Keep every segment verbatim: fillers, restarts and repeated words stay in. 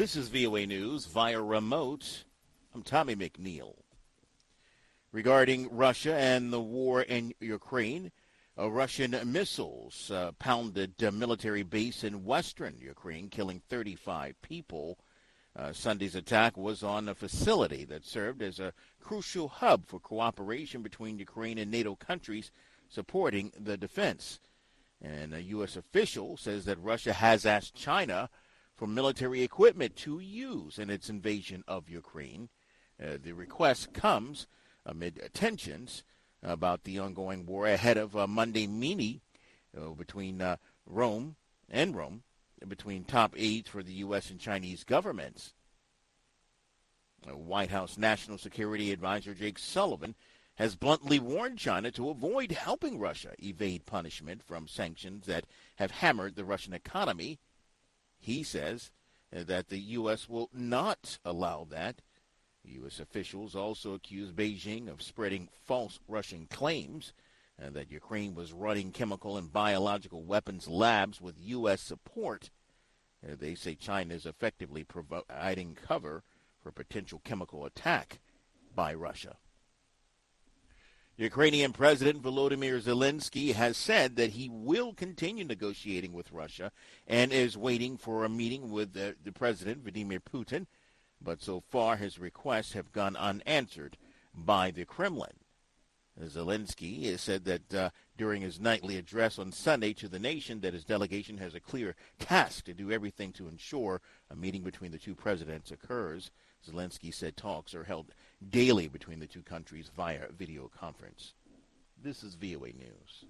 This is V O A News via remote. I'm Tommy McNeil. Regarding Russia and the war in Ukraine, uh, Russian missiles uh, pounded a military base in western Ukraine, killing thirty-five people. Uh, Sunday's attack was on a facility that served as a crucial hub for cooperation between Ukraine and NATO countries supporting the defense. And a U S official says that Russia has asked China for military equipment to use in its invasion of Ukraine. Uh, the request comes amid tensions about the ongoing war ahead of a Monday meeting uh, between uh, Rome and Rome, between top aides for the U S and Chinese governments. Uh, White House National Security Advisor Jake Sullivan has bluntly warned China to avoid helping Russia evade punishment from sanctions that have hammered the Russian economy. He says that the U S will not allow that. U S officials also accuse Beijing of spreading false Russian claims uh, that Ukraine was running chemical and biological weapons labs with U S support. Uh, they say China is effectively providing cover for a potential chemical attack by Russia. Ukrainian President Volodymyr Zelensky has said that he will continue negotiating with Russia and is waiting for a meeting with the, the president, Vladimir Putin, but so far his requests have gone unanswered by the Kremlin. Zelensky has said that uh, during his nightly address on Sunday to the nation that his delegation has a clear task to do everything to ensure a meeting between the two presidents occurs. Zelensky said talks are held daily between the two countries via video conference. This is V O A News.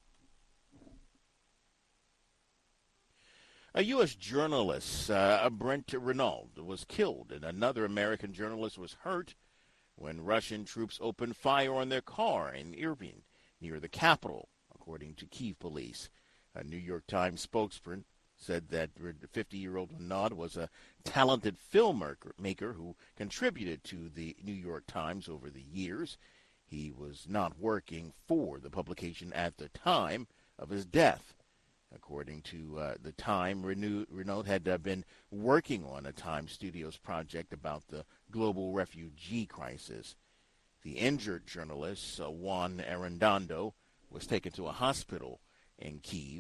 A U S journalist, uh, Brent Renaud, was killed, and another American journalist was hurt when Russian troops opened fire on their car in Irpin, near the capital, according to Kyiv police. A New York Times spokesperson said that the fifty-year-old Renaud was a talented filmmaker who contributed to the New York Times over the years. He was not working for the publication at the time of his death. According to uh, the Time, Renaud had uh, been working on a Time Studios project about the global refugee crisis. The injured journalist, uh, Juan Arredondo, was taken to a hospital in Kyiv.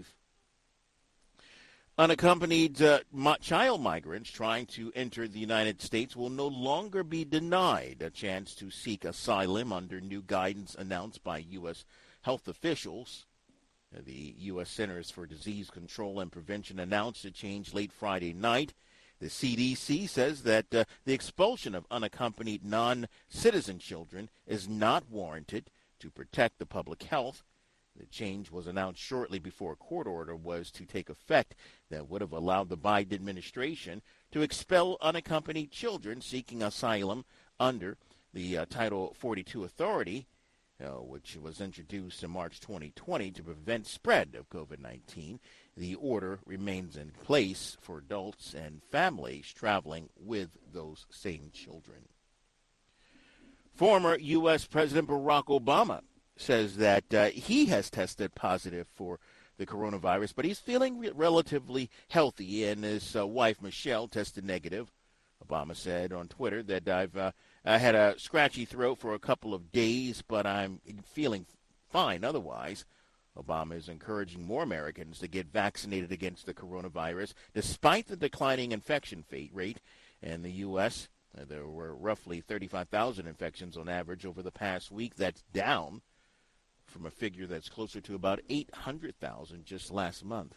Unaccompanied uh, child migrants trying to enter the United States will no longer be denied a chance to seek asylum under new guidance announced by U S health officials. The U S Centers for Disease Control and Prevention announced a change late Friday night. The C D C says that uh, the expulsion of unaccompanied non-citizen children is not warranted to protect the public health. The change was announced shortly before a court order was to take effect that would have allowed the Biden administration to expel unaccompanied children seeking asylum under the uh, Title forty-two authority, uh, which was introduced in March twenty twenty to prevent spread of COVID nineteen. The order remains in place for adults and families traveling with those same children. Former U S President Barack Obama says that uh, he has tested positive for the coronavirus, but he's feeling re- relatively healthy, and his uh, wife, Michelle, tested negative. Obama said on Twitter that I've uh, I had a scratchy throat for a couple of days, but I'm feeling fine otherwise. Obama is encouraging more Americans to get vaccinated against the coronavirus, despite the declining infection rate in the U S. Uh, there were roughly thirty-five thousand infections on average over the past week. That's down from a figure that's closer to about eight hundred thousand just last month.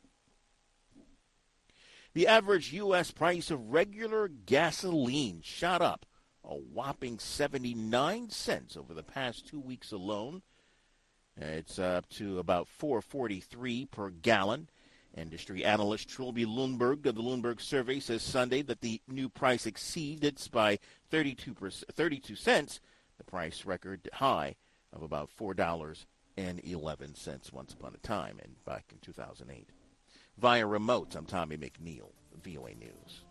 The average U S price of regular gasoline shot up a whopping seventy-nine cents over the past two weeks alone. It's up to about four forty-three per gallon. Industry analyst Trilby Lundberg of the Lundberg survey says Sunday that the new price exceeded by thirty-two, thirty-two cents, the price record high of about four dollars and eleven cents once upon a time, and back in two thousand eight. Via remote, I'm Tommy McNeil, V O A News.